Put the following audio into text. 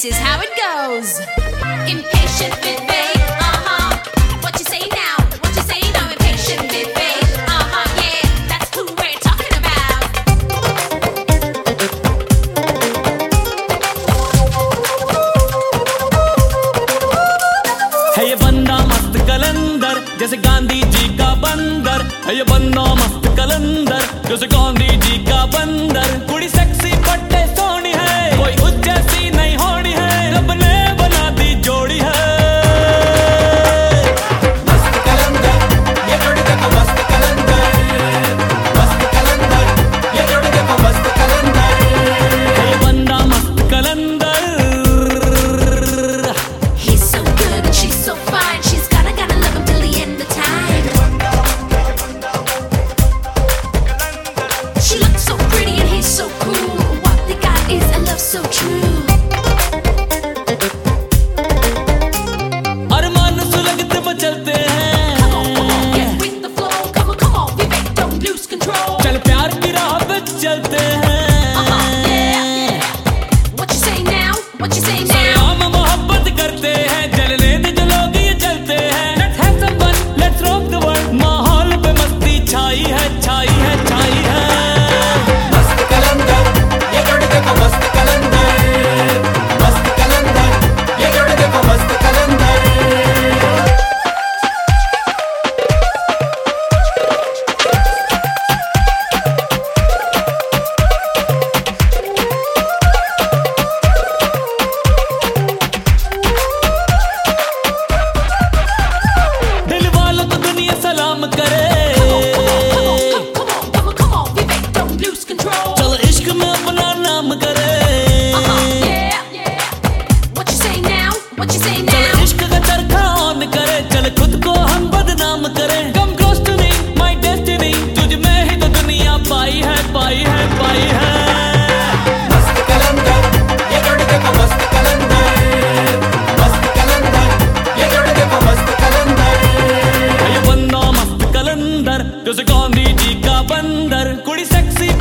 This is how it goes. Impatient with fate, What you say now? What you say now? Impatient with fate, yeah, that's who we're talking about. है ये बंदा मस्त कलंदर जैसे गांधी जी का बंदर। है ये बंदा मस्त कलंदर जैसे गांधी जी का बंदर। कुड़ी सेक्सी पट्टे सोनी है, कोई उस जैसी नहीं होनी है। रब ने बना दी जोड़ी है मस्त कलंदर, ये जोड़ी देखो मस्त कलंदर। मस्त कलंदर, ये जोड़ी देखो मस्त कलंदर। है ये बंदा मस्त कलंदर। He's so good and she's so fine. She's gotta love him till the end of time. She looks so pretty and he's so cool. What they got is a love so true. अरमान सुलगते मचलते हैं। Come on, get with the flow. Come on, Vivek, don't lose control. चल प्यार की राह पे चलते हैं। Yeah. What you say now? What you say now? हम मोहब्बत करते हैं, जलने दे जो लोग ये चलते हैं। Let's have some fun, let's rock the world। माहौल पे मस्ती छाई है, छाई है, छाई है। मस्त कलंदर, ये जोड़ी देखो मस्त कलंदर। मस्त कलंदर, ये जोड़ी देखो मस्त कलंदर। दिल वालों को दुनिया सलाम करे। Come on, Vivek, don't lose control. चल इश्क में अपना नाम करे। Yeah. What you say now? What you say चल now? इश्क का चरखा ऑन करे। चल खुद को हम बदनाम करें। Come close to me, my destiny। तुझ में ही तो दुनिया पाई है, पाई है, पाई है। मस्त कलंदर, ये जोड़ी देखो मस्त कलंदर। मस्त कलंदर, ये जोड़ी देखो मस्त कलंदर। है ये बंदा मस्त कलंदर जैसे गांधी जी का बंदर। कुड़ी सेक्सी